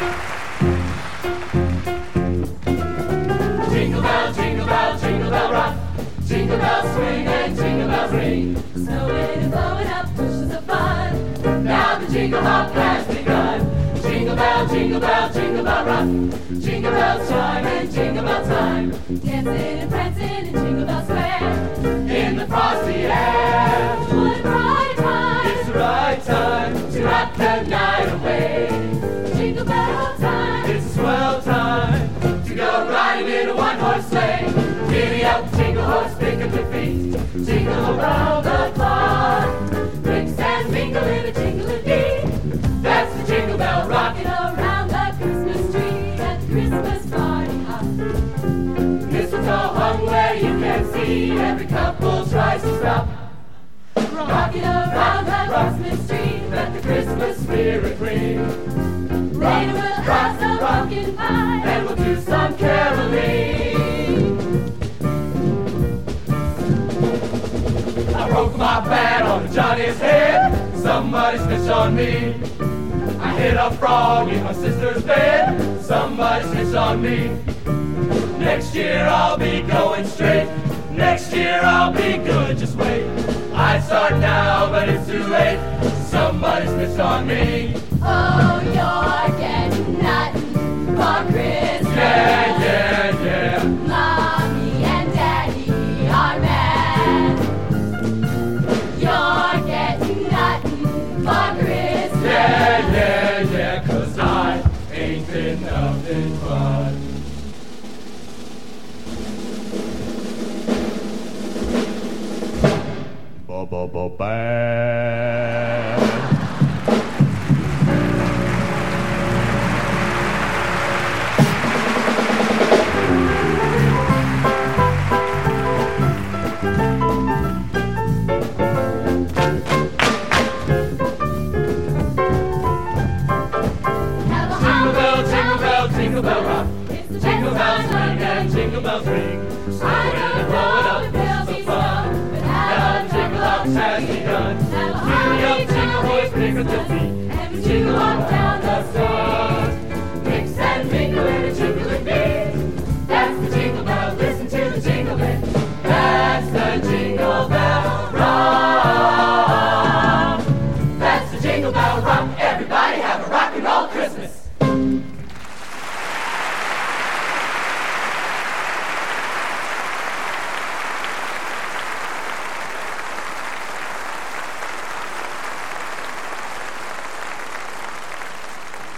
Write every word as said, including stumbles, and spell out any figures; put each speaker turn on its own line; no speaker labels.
Jingle bell, jingle bell, jingle bell rock. Jingle bells swing and jingle bells ring.
Snowing and blowing up bushes of fun.
Now the jingle hop has begun. Jingle bell, jingle bell, jingle bell rock. Jingle bells chime and jingle bell time.
Dancing and prancing in Jingle Bell Square.
In the frosty air.
What a bright time.
It's the right time to rock the night away.
Jingle bell time.
It's a swell time to go riding in a one-horse sleigh. Giddy up, jingle horse, pick up your feet. Jingle around the clock.
Mix and mingle in a jingle-a-dee.
That's the jingle bell
Rocking
rockin'.
around the Christmas tree at the Christmas party hop.
Mistletoe hung where you can see. Every couple tries to stop.
Rocking around the Christmas tree.
Let the Christmas spirit ring.
Later we'll have some pumpkin pie.
And we'll do some caroling. I broke my bat on Johnny's head. Somebody snitched on me. I hit a frog in my sister's bed. Somebody snitched on me. Next year I'll be going straight. Next year I'll be good, just wait. I'd start now, but it's too late. Somebody snitched on me.
Oh, you're getting nothing for Christmas.
Yeah, yeah, yeah.
Mommy and Daddy are mad. You're getting nothing for Christmas.
Yeah, yeah, yeah, 'cause I ain't been nothing but ba-ba-ba-bad.
Have a
Jingle bell,
holly
jingle bell,
jolly
jingle bell rock.
It's the
Jingle bells
best time
ring
of
and
the
jingle
year.
bells ring.
I
Snowing and
don't
blowing
know
up
if there'll
bushes
be
of fun.
snow, but
Now
have
the
a
jingle hop has
jolly
begun.
Have a
Giddy
holly
up, jingle
jolly
horse, pick up your
Christmas.
feet.
And we jingle on down.